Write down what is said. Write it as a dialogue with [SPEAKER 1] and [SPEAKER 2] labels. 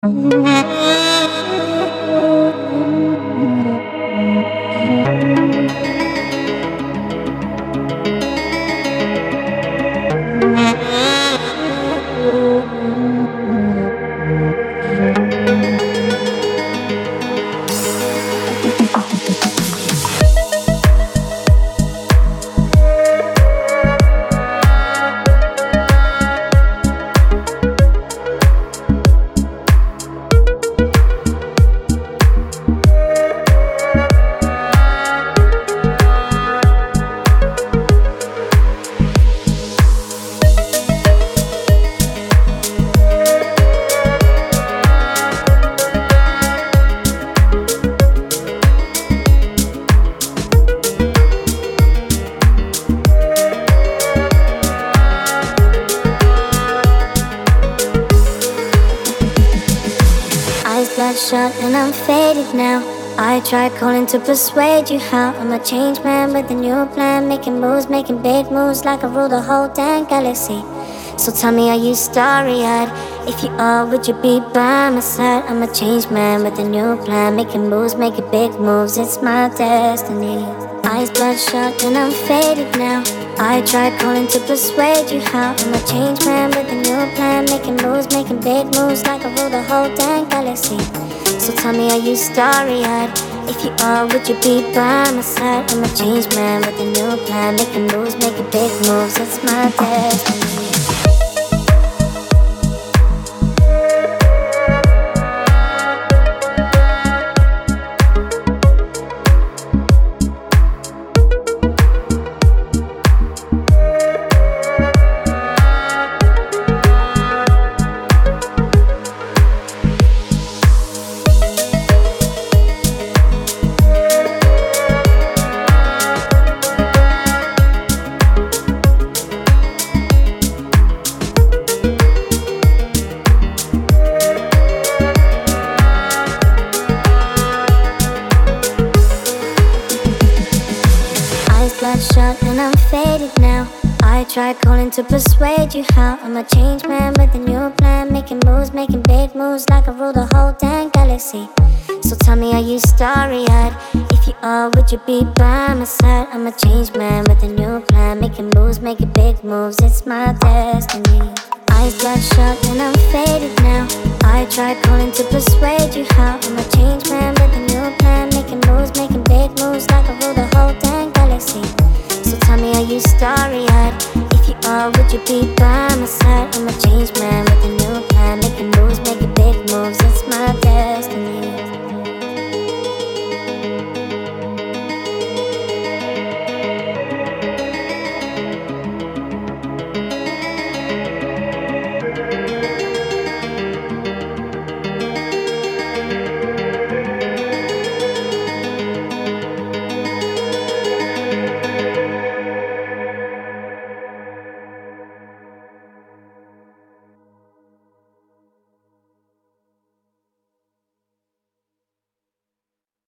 [SPEAKER 1] Eyes bloodshot and I'm faded now. I tried calling to persuade you how I'm a changed man with a new plan, making moves, making big moves like I rule the whole dang galaxy. So tell me, are you starry-eyed? If you are, would you be by my side? I'm a changed man with a new plan, making moves, making big moves. It's my destiny. Eyes bloodshot and I'm faded now. I tried calling to persuade you how I'm a changed man with a new plan, making moves, making big moves like I rule the whole dang galaxy. So tell me, are you starry-eyed? If you are, would you be by my side? I'm a changed man with a new plan, making moves, making big moves. It's my destiny. Bloodshot and I'm faded now. I tried calling to persuade you how I'm a changed man with a new plan, making moves, making big moves like I rule the whole dang galaxy. So tell me, are you starry-eyed? If you are, would you be by my side? I'm a changed man with a new plan, making moves, making big moves. It's my destiny. Eyes bloodshot and I'm faded now. I tried calling to persuade you how I'm a changed man with a new plan, making moves, making big moves like I rule the whole dang galaxy. So tell me, are you starry-eyed? If you are, would you be by my side? I'm a changed man with a new